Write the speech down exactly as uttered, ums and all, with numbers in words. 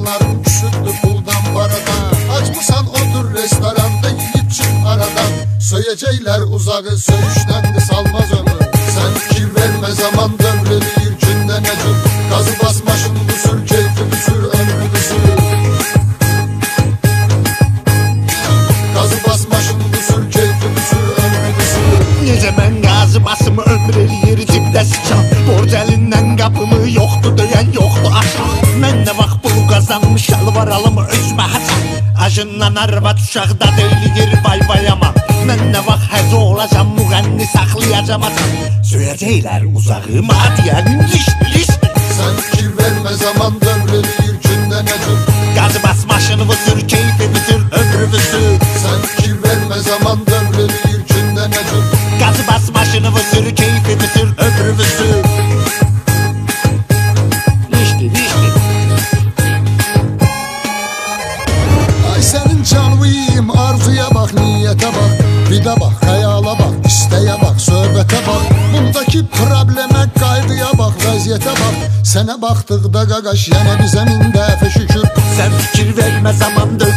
Planların küsüldü puldan paradan. Açmısan otur restoranda yiyip çık aradan. Söyleyecekler uzağı söyüşlendi salmaz onu. Sen fikir verme zaman dövrülür günde necur. Gazı basmaşın busur keyfi büsür ömrü büsür. Gazı basmaşın busur keyfi büsür ömrü büsür. Necə mən qazı basımı ömür eləyir cibdə siçan. Borc əlindən qapımı yoxdur döyən yoxdur aşağı. Mən nə vaxt pulu qazanmış şalvar alımı özümə haçam. Acından arvad uşaqda deylir vay vay ama. Mən nə vaxt həzə olacam müğənni saxlayacam atam. Söyləyəcəklər uzağıma deyənin lişdi lişdi. Sen fikir verme zaman dövrülür günde necur. Gazı bas maşını vüsür keyfi büsür ömrü büsür. Sen fikir verme zaman dövrülür günde necur. Gazı bas maşını vüsür keyfi büsür ömrü büsür. Lişdi lişdi. Ay senin canlıyım arzuya bak niyete bak. Bir de bak hayala bak isteğe bak söhbete bak. Bundaki probleme kaygıya bak vəziyyətə bak. Sənə baxdıqda qaqaş yenə bizə min dəfə şükür. Sən fikir vermə zaman dövrülür